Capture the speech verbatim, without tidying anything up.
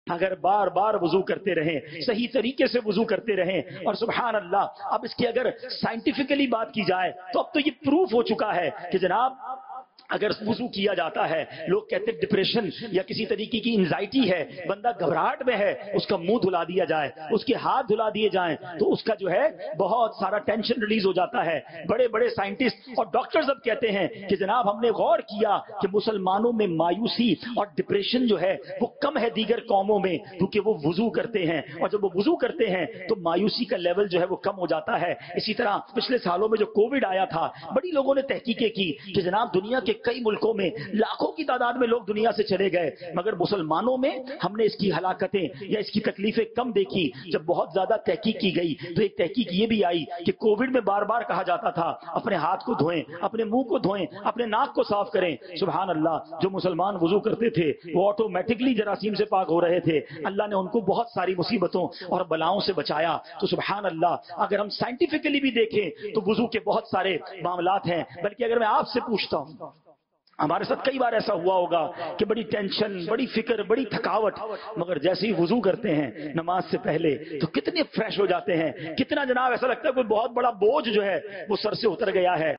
اگر بار بار وضو کرتے رہیں، صحیح طریقے سے وضو کرتے رہیں، اور سبحان اللہ اب اس کی اگر سائنٹیفکلی بات کی جائے تو اب تو یہ پروف ہو چکا ہے کہ جناب اگر وضو کیا جاتا ہے، لوگ کہتے ہیں ڈپریشن یا کسی طریقے کی انزائٹی ہے، بندہ گھبراہٹ میں ہے، اس کا منہ دھلا دیا جائے، اس کے ہاتھ دھلا دیے جائیں تو اس کا جو ہے بہت سارا ٹینشن ریلیز ہو جاتا ہے۔ بڑے بڑے سائنٹسٹ اور ڈاکٹرز اب کہتے ہیں کہ جناب ہم نے غور کیا کہ مسلمانوں میں مایوسی اور ڈپریشن جو ہے وہ کم ہے دیگر قوموں میں، کیونکہ وہ وضو کرتے ہیں، اور جب وہ وضو کرتے ہیں تو مایوسی کا لیول جو ہے وہ کم ہو جاتا ہے۔ اسی طرح پچھلے سالوں میں جو کووڈ آیا تھا، بڑی لوگوں نے تحقیقیں کی کہ جناب دنیا کے کئی ملکوں میں لاکھوں کی تعداد میں لوگ دنیا سے چلے گئے، مگر مسلمانوں میں ہم نے اس کی ہلاکتیں یا اس کی تکلیفیں کم دیکھی۔ جب بہت زیادہ تحقیق کی گئی تو ایک تحقیق یہ بھی آئی کہ کووڈ میں بار بار کہا جاتا تھا اپنے ہاتھ کو دھوئیں، اپنے منہ کو دھوئیں، اپنے ناک کو صاف کریں۔ سبحان اللہ، جو مسلمان وضو کرتے تھے وہ آٹومیٹکلی جراثیم سے پاک ہو رہے تھے، اللہ نے ان کو بہت ساری مصیبتوں اور بلاؤں سے بچایا۔ تو سبحان اللہ، اگر ہم سائنٹیفکلی بھی دیکھیں تو وضو کے بہت سارے معاملات ہیں۔ بلکہ اگر میں آپ سے پوچھتا ہوں، ہمارے ساتھ کئی بار ایسا ہوا ہوگا کہ بڑی ٹینشن، بڑی فکر، بڑی تھکاوٹ، مگر جیسے ہی وضو کرتے ہیں نماز سے پہلے تو کتنے فریش ہو جاتے ہیں، کتنا جناب ایسا لگتا ہے کوئی بہت بڑا بوجھ جو ہے وہ سر سے اتر گیا ہے۔